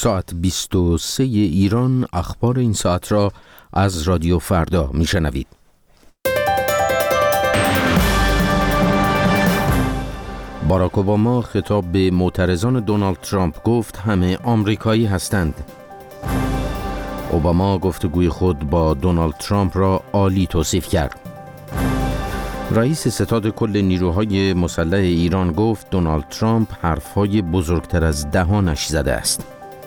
ساعت 23 ایران اخبار این ساعت را از رادیو فردا میشنوید. باراک اوباما خطاب به معترضان دونالد ترامپ گفت همه آمریکایی هستند. اوباما گفتگوی خود با دونالد ترامپ را عالی توصیف کرد. رئیس ستاد کل نیروهای مسلح ایران گفت دونالد ترامپ حرفهای بزرگتر از دهانش زده است.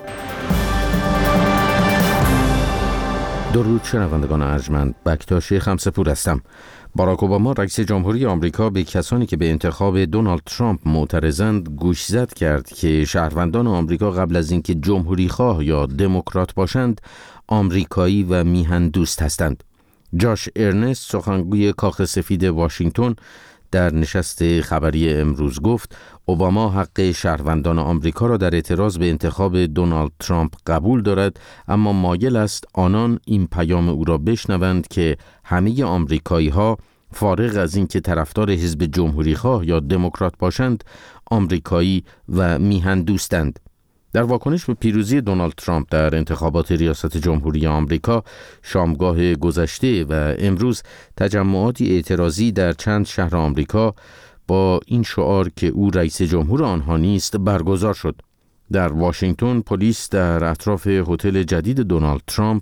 درود شنوندگان ارجمند، بکتاش خمسه‌پور هستم. باراک اوباما رئیس جمهوری آمریکا به کسانی که به انتخاب دونالد ترامپ معترضند گوشزد کرد که شهروندان آمریکا قبل از اینکه جمهوری‌خواه یا دموکرات باشند آمریکایی و میهن دوست هستند. جاش ارنست سخنگوی کاخ سفید واشنگتن در نشست خبری امروز گفت اوباما حق شهروندان آمریکا را در اعتراض به انتخاب دونالد ترامپ قبول دارد، اما مایل است آنان این پیام او را بشنوند که همه آمریکایی ها فارغ از اینکه طرفدار حزب جمهوری‌خواه یا دموکرات باشند آمریکایی و میهن دوستند. در واکنش به پیروزی دونالد ترامپ در انتخابات ریاست جمهوری آمریکا شامگاه گذشته و امروز تجمعاتی اعتراضی در چند شهر آمریکا با این شعار که او رئیس جمهور آنها نیست برگزار شد. در واشنگتن پلیس در اطراف هتل جدید دونالد ترامپ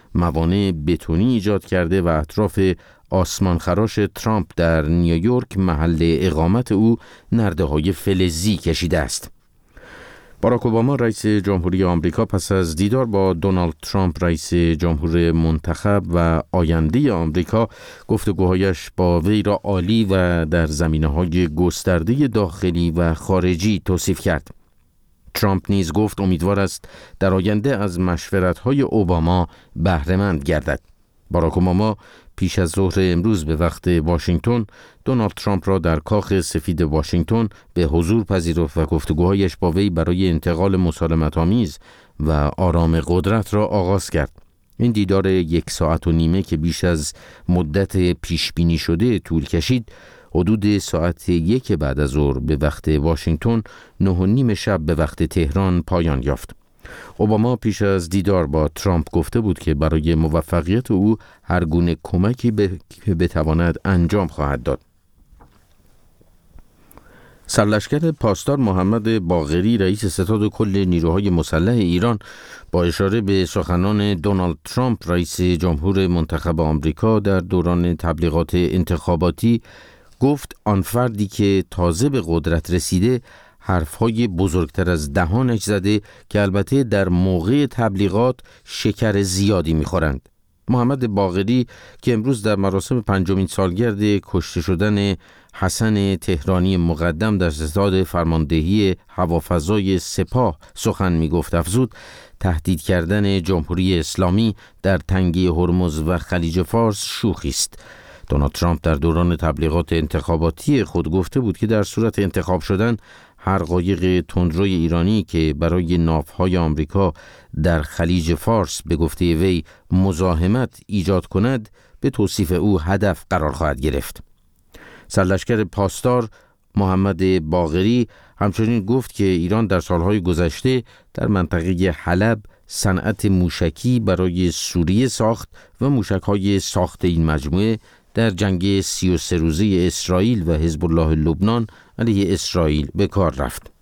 موانع بتونی ایجاد کرده و اطراف آسمانخراش ترامپ در نیویورک محل اقامت او نرده‌های فلزی کشیده است. باراک اوباما رئیس جمهوری آمریکا پس از دیدار با دونالد ترامپ رئیس جمهور منتخب و آینده آمریکا گفتگوهایش با وی را عالی و در زمینه‌های گسترده داخلی و خارجی توصیف کرد. ترامپ نیز گفت امیدوار است در آینده از مشورت‌های اوباما بهره‌مند گردد. باراک اوباما پیش از ظهر امروز به وقت واشنگتن دونالد ترامپ را در کاخ سفید واشنگتن به حضور پذیرفت و گفتگوهایش با وی برای انتقال مسالمت‌آمیز و آرام قدرت را آغاز کرد. این دیدار 1 ساعت و نیمه که بیش از مدت پیش بینی شده طول کشید، حدود ساعت 1 بعد از ظهر به وقت واشنگتن 9:30 شب به وقت تهران پایان یافت. اوباما پیش از دیدار با ترامپ گفته بود که برای موفقیت او هر گونه کمکی که بتواند انجام خواهد داد. سرلشکر پاسدار محمد باقری رئیس ستاد کل نیروهای مسلح ایران با اشاره به سخنان دونالد ترامپ رئیس جمهور منتخب آمریکا در دوران تبلیغات انتخاباتی گفت آن فردی که تازه به قدرت رسیده حرفهای بزرگتر از دهانش زده که البته در موقع تبلیغات شکر زیادی می‌خورند. محمد باقری که امروز در مراسم 5مین سالگرد کشته شدن حسن تهرانی مقدم در ستاد فرماندهی هوافضای سپاه سخن می‌گفت افزود تهدید کردن جمهوری اسلامی در تنگه هرمز و خلیج فارس شوخی است. دونالد ترامپ در دوران تبلیغات انتخاباتی خود گفته بود که در صورت انتخاب شدن هر قایق تندروی ایرانی که برای ناوهای آمریکا در خلیج فارس به گفته وی مزاحمت ایجاد کند به توصیف او هدف قرار خواهد گرفت. سرلشکر پاسدار محمد باقری همچنین گفت که ایران در سالهای گذشته در منطقه حلب صنعت موشکی برای سوریه ساخت و موشک‌های ساخت این مجموعه در جنگ 33 روزه اسرائیل و حزب الله لبنان علیه اسرائیل به کار رفت.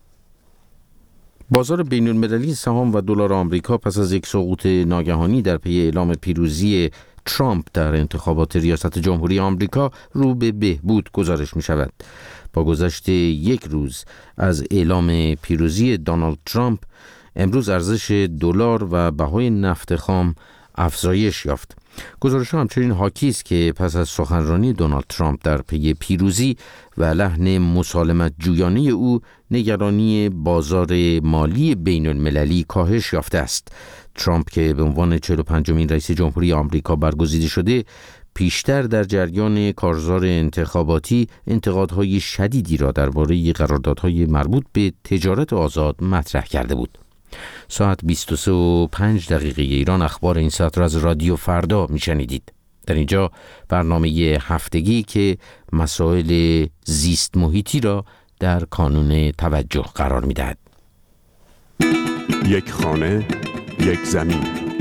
بازار بین‌المللی سهام و دلار آمریکا پس از یک سقوط ناگهانی در پی اعلام پیروزی ترامپ در انتخابات ریاست جمهوری آمریکا رو به بهبود گزارش می شود. با گذشت 1 روز از اعلام پیروزی دونالد ترامپ امروز ارزش دلار و بهای نفت خام افزایش یافت. گزارش‌ها همچنین حاکی است که پس از سخنرانی دونالد ترامپ در پی پیروزی و لحن مسالمت جویانه او نگرانی بازار مالی بین المللی کاهش یافته است. ترامپ که به عنوان 45مین رئیس جمهوری آمریکا برگزیده شده پیشتر در جریان کارزار انتخاباتی انتقادهای شدیدی را درباره قراردادهای مربوط به تجارت آزاد مطرح کرده بود. ساعت 23:05 ایران اخبار این ساعت را از رادیو فردا میشنیدید. در اینجا برنامه هفتگی که مسائل زیست محیطی را در کانون توجه قرار میدهد. یک خانه، یک زمین.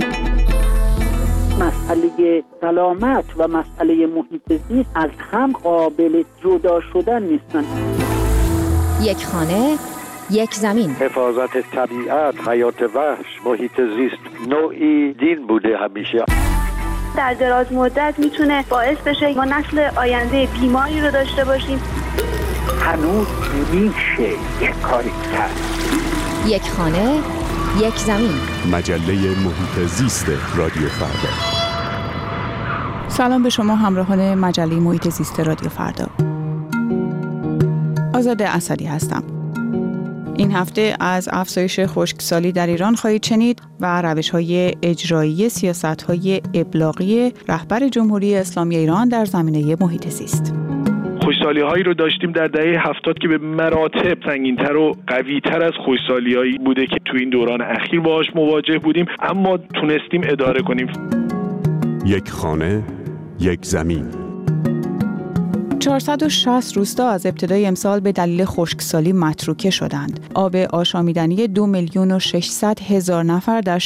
مسئله سلامت و مسئله محیط زیست از هم قابل جدا شدن نیستن. یک خانه، یک زمین. حفاظت طبیعت، حیات وحش، محیط زیست نوعی دین بوده همیشه. در دراز مدت میتونه باعث بشه ما نسل آینده بیماری رو داشته باشیم. هنوز میشه یک کاری کرد. یک خانه، یک زمین. مجله محیط زیست رادیو فردا. سلام به شما همراهان مجله محیط زیست رادیو فردا. آزاده اسدی هستم. این هفته از افزایش خشکسالی در ایران خواهید شنید و روش‌های اجرایی سیاست‌های ابلاغی رهبر جمهوری اسلامی ایران در زمینه محیط زیست. خشکسالی‌هایی رو داشتیم در دهه 70 که به مراتب سنگین‌تر و قوی‌تر از خشکسالی‌هایی بوده که تو این دوران اخیر باهاش مواجه بودیم، اما تونستیم اداره کنیم. یک خانه، یک زمین. 460 روستا از ابتدای امسال به دلیل خشکسالی متروکه شدند. آب آشامیدنی 2,600,000 نفر در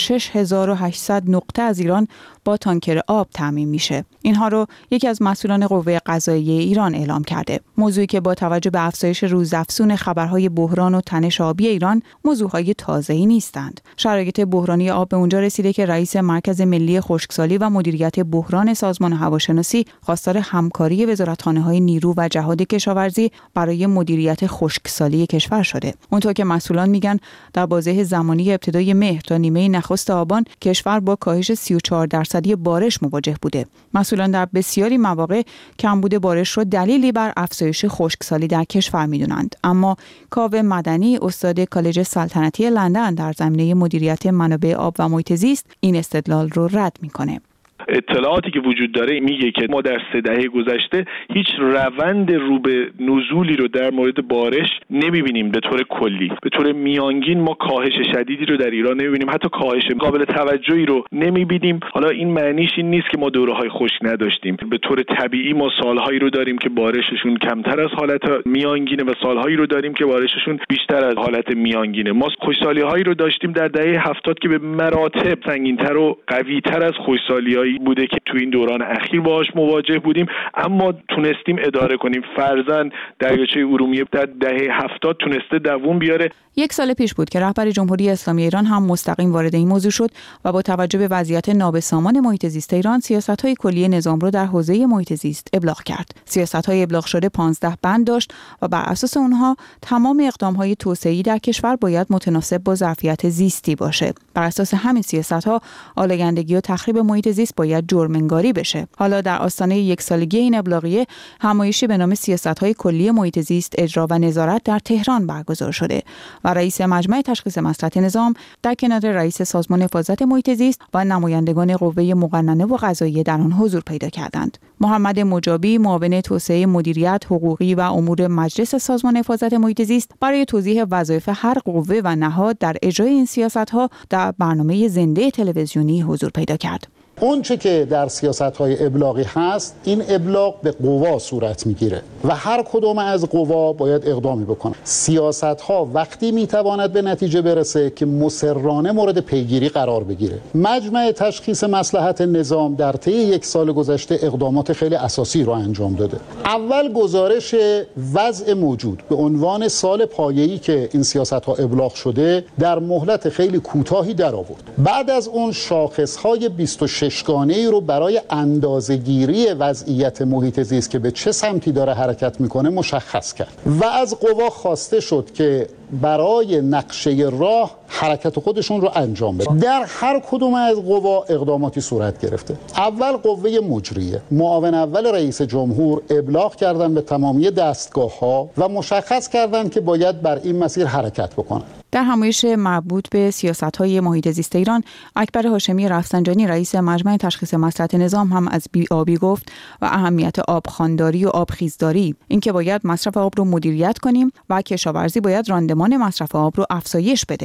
6,800 نقطه از ایران با تانکر آب تامین میشه. اینها رو یکی از مسئولان قوه قضاییه ایران اعلام کرده. موضوعی که با توجه به افزایش روزافزون خبرهای بحران و تنش آبی ایران موضوعهای تازه‌ای نیستند. شرایط بحرانی آب به اونجا رسیده که رئیس مرکز ملی خشکسالی و مدیریت بحران سازمان هواشناسی خواستار همکاری وزارتخانه‌های نیرو و جهاد کشاورزی برای مدیریت خشکسالی کشور شده. اونطور که مسئولان میگن در بازه زمانی ابتدای مهر تا نیمه نخست آبان کشور با کاهش 34% بارش مواجه بوده. مسئولان در بسیاری مواقع کمبود بارش رو دلیلی بر افزایش خشکسالی در کشور میدونند، اما کاوه مدنی استاد کالج سلطنتی لندن در زمینه مدیریت منابع آب و محیط زیست این استدلال رو رد میکنه. اطلاعاتی که وجود داره میگه که ما در 3 دهه گذشته هیچ روند رو به نزولی رو در مورد بارش نمیبینیم. به طور کلی به طور میانگین ما کاهش شدیدی رو در ایران نمیبینیم، حتی کاهش قابل توجهی رو نمیبینیم. حالا این معنیش این نیست که ما دوره‌های خشک نداشتیم. به طور طبیعی ما سالهایی رو داریم که بارششون کمتر از حالت میانگینه و سالهایی رو داریم که بارششون بیشتر از حالت میانگینه. ما خشکسالی‌هایی رو داشتیم در دهه 70 که به مراتب سنگین‌تر و قوی‌تر از خشکسالی‌هایی بوده که تو این دوران اخیر باهاش مواجه بودیم، اما تونستیم اداره کنیم. فرضاً دریاچه ارومیه در دهه 70 تونسته دووم بیاره. 1 سال پیش بود که رهبر جمهوری اسلامی ایران هم مستقیم وارد این موضوع شد و با توجه به وضعیت نابسامان محیط زیست ایران سیاست‌های کلی نظام رو در حوزه محیط زیست ابلاغ کرد. سیاست‌های ابلاغ شده 15 بند داشت و بر اساس اونها تمام اقدام‌های توسعه‌ای در کشور باید متناسب با ظرفیت زیستی باشه. بر اساس همین سیاست‌ها آلودگی و تخریب محیط زیست باید جرم‌انگاری بشه. حالا در آستانه 1 سالگی این ابلاغیه همایشی به نام سیاست‌های کلی محیط زیست اجرا و نظارت در تهران برگزار شده و رئیس مجمع تشخیص مصلحت نظام در کنار رئیس سازمان حفاظت محیط زیست و نمایندگان قوه مقننه و قضاییه در آن حضور پیدا کردند. محمد مجابی معاون توسعه مدیریت حقوقی و امور مجلس سازمان حفاظت محیط زیست برای توضیح وظایف هر قوه و نهاد در اجرای این سیاست‌ها در برنامه زنده تلویزیونی حضور پیدا کرد. اون چه که در سیاست‌های ابلاغی هست، این ابلاغ به قوا صورت میگیره و هر کدوم از قوا باید اقدامی بکنه. سیاست‌ها وقتی میتواند به نتیجه برسه که مصرانه مورد پیگیری قرار بگیره. مجمع تشخیص مصلحت نظام در طی 1 سال گذشته اقدامات خیلی اساسی رو انجام داده. اول گزارش وضع موجود به عنوان سال پایه‌ای که این سیاست‌ها ابلاغ شده در مهلت خیلی کوتاهی در آورد. بعد از اون شاخص‌های 26 گانه‌ای رو برای اندازه‌گیری وضعیت محیط زیست که به چه سمتی داره حرکت میکنه مشخص کرد و از قوا خواسته شد که برای نقشه راه حرکت خودشون رو انجام بده. در هر کدوم از قوا اقداماتی صورت گرفته. اول قوه مجریه، معاون اول رئیس جمهور ابلاغ کردن به تمامی دستگاه‌ها و مشخص کردن که باید بر این مسیر حرکت بکنن. در همایش مربوط به سیاست‌های محیط زیست ایران، اکبر هاشمی رفسنجانی رئیس مجمع تشخیص مصلحت نظام هم از بی‌آبی گفت و اهمیت آبخوانداری و آبخیزداری، اینکه باید مصرف آب رو مدیریت کنیم و کشاورزی باید راندمان مصرف آب رو افزایش بده.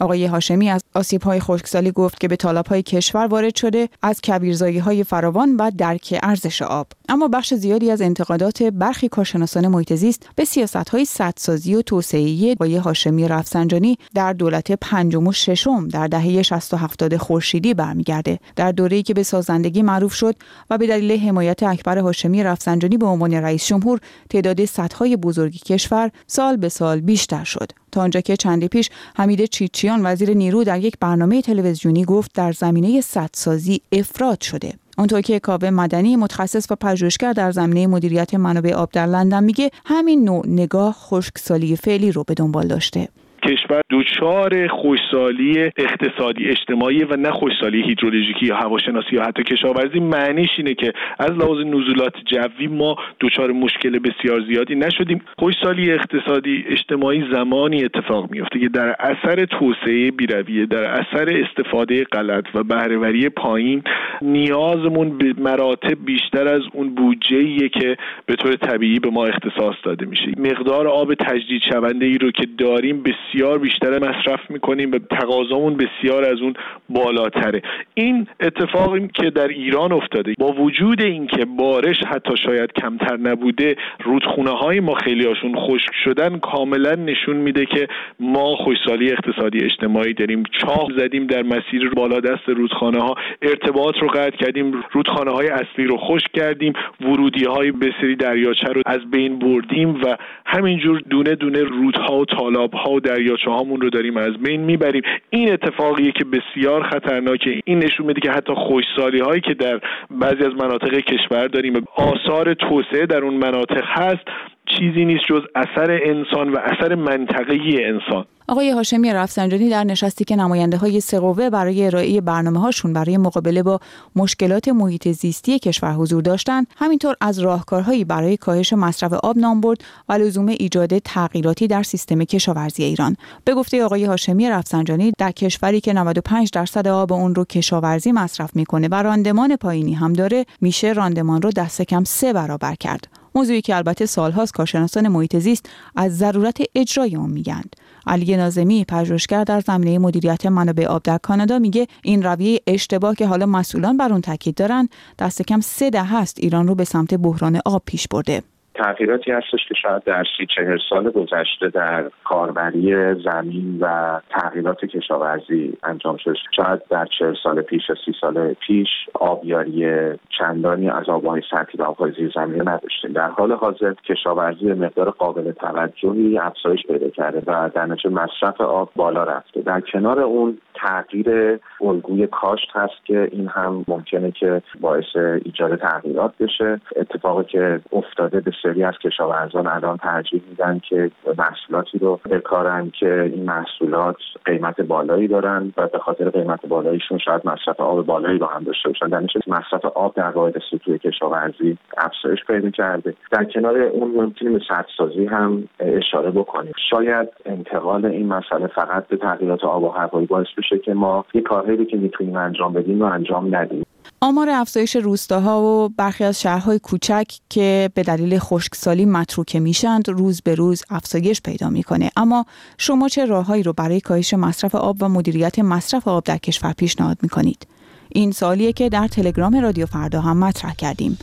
آقای هاشمی از آسیب‌های خشکسالی گفت که به تالاب‌های کشور وارد شده از کبیرزایی‌های فراوان و درک ارزش آب. اما بخش زیادی از انتقادات برخی کارشناسان محیط زیست به سیاست‌های سدسازی و توسعه‌ای آقای هاشمی رفسنجانی در دولت پنجم و ششم در دهه 60 و 70 خورشیدی برمیگرده. در دوره‌ای که به سازندگی معروف شد و به دلیل حمایت اکبر هاشمی رفسنجانی به عنوان رئیس جمهور تعداد سدهای بزرگ کشور سال به سال بیشتر شد. تا آنجا که چندی پیش حمید چیچیان وزیر نیرو در یک برنامه تلویزیونی گفت در زمینه سدسازی افراط شده. اونطور که کاوه مدنی متخصص و پژوهشگر در زمینه مدیریت منابع آب در لندن میگه همین نوع نگاه خشکسالی فعلی رو به دنبال داشته. کشور دچار خشکسالی اقتصادی اجتماعی و نه خشکسالی هیدرولوژیکی یا هواشناسی یا حتی کشاورزی. معنیش اینه که از لحاظ نزولات جوی ما دچار مشکل بسیار زیادی نشدیم. خشکسالی اقتصادی اجتماعی زمانی اتفاق میفته که در اثر توسعه بی‌رویه، در اثر استفاده غلط و بهره‌وری پایین نیازمون به مراتب بیشتر از اون بودجه‌ایه که به طور طبیعی به ما اختصاص داده میشه. مقدار آب تجدید شونده ای رو که داریم بسیار بیشتر مصرف میکنیم و تقاضامون بسیار از اون بالاتره. این اتفاقی که در ایران افتاده با وجود اینکه بارش حتی شاید کمتر نبوده، رودخونه‌های ما خیلی هاشون خشک شدن، کاملا نشون میده که ما خشکسالی اقتصادی اجتماعی داریم. چاه زدیم در مسیر بالادست رودخانه‌ها، ارتباط رو قطع کردیم، رودخانه‌های اصلی رو خشک کردیم، ورودی‌های به سری دریاچه رو از بین بردیم و همینجور دونه دونه رودها و تالاب‌ها و دریاچه هامون رو داریم از بین میبریم. این اتفاقیه که بسیار خطرناکه. این نشون میده که حتی خشکسالی هایی که در بعضی از مناطق کشور داریم، آثار توسعه در اون مناطق هست، چیزی نیست جز اثر انسان و اثر منطقه‌ای انسان. آقای هاشمی رفسنجانی در نشستی که نماینده‌های سه قوه برای ارائه برنامه‌هاشون برای مقابله با مشکلات محیط زیستی کشور حضور داشتند، همینطور از راهکارهایی برای کاهش مصرف آب نام برد و لزوم ایجاد تغییراتی در سیستم کشاورزی ایران. به گفته آقای هاشمی رفسنجانی، در کشوری که 95% آب اون رو کشاورزی مصرف میکنه و راندمان پایینی هم داره، میشه راندمان رو دست کم 3 برابر کرد. موضوعی که البته سالهاست کارشناسان محیط زیست از ضرورت اجرای اون میگند. علی ناظمی پژوهشگر در زمینه مدیریت منابع آب در کانادا میگه این رویه اشتباه که حالا مسئولان بر اون تاکید دارن دست کم 3 دهه است ایران رو به سمت بحران آب پیش برده. تغییراتی هستش که شاید در 30-40 سال گذشته در کاربری زمین و تغییرات کشاورزی انجام شد. شاید در 40 سال پیش یا 30 سال پیش آبیاری چندانی از آب‌های سطحی و آب‌های زیرزمینی نداشتیم. در حال حاضر کشاورزی به مقدار قابل توجهی افزایش پیدا کرده و در نتیجه مصرف آب بالا رفته. در کنار اون تغییر الگوی کاشت هست که این هم ممکنه که باعث ایجاد تغییرات بشه. اتفاقی که افتاده به سری از کشاورزان الان ترجیح میدن که محصولاتی رو بکارن که این محصولات قیمت بالایی دارن و به خاطر قیمت بالاییشون شاید مصرف آب بالایی رو هم داشته باشن. در نتیجه مصرف آب در واحد سطوح کشاورزی افزایش پیدا کرده. در کنار اون ممکنه به سدسازی هم اشاره بکنیم. شاید انتقال این مسئله فقط به تغییرات آب و هوایی باعث بشه که ما یک کارهایی که میتونیم انجام بدیم و انجام ندیم. آمار افزایش روستاها و برخی از شهرهای کوچک که به دلیل خشکسالی متروکه میشند روز به روز افزایش پیدا میکنه. اما شما چه راههایی رو برای کاهش مصرف آب و مدیریت مصرف آب در کشور پیشنهاد میکنید؟ این سوالیه که در تلگرام رادیو فردا هم مطرح کردیم.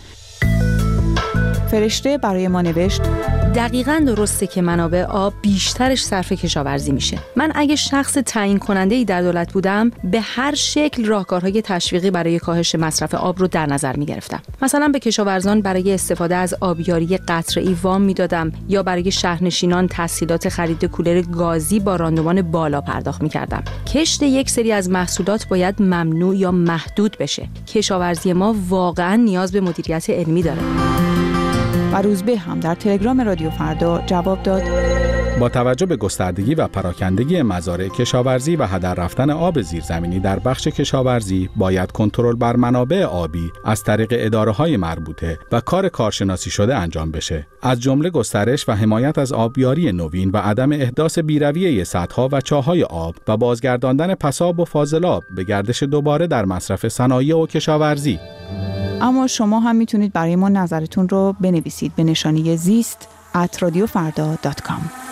فرشته برای ما نوشت: دقیقاً درسته که منابع آب بیشترش صرف کشاورزی میشه. من اگه شخص تعیین کننده‌ای در دولت بودم، به هر شکل راهکارهای تشویقی برای کاهش مصرف آب رو در نظر میگرفتم. مثلا به کشاورزان برای استفاده از آبیاری قطره‌ای وام میدادم یا برای شهرنشینان تسهیلات خرید کولر گازی با راندمان بالا پرداخت میکردم. کشت یک سری از محصولات باید ممنوع یا محدود بشه. کشاورزی ما واقعاً نیاز به مدیریت علمی داره. و روزبه هم در تلگرام رادیو فردا جواب داد: با توجه به گستردگی و پراکندگی مزارع کشاورزی و هدر رفتن آب زیرزمینی در بخش کشاورزی، باید کنترل بر منابع آبی از طریق اداره‌های مربوطه و کار کارشناسی شده انجام بشه، از جمله گسترش و حمایت از آبیاری نوین و عدم احداث بی‌رویه سدها و چاه‌های آب و بازگرداندن پساب و فاضلاب به گردش دوباره در مصرف صنایع و کشاورزی. اما شما هم میتونید برای ما نظرتون رو بنویسید به نشانی زیست@radiofarda.com.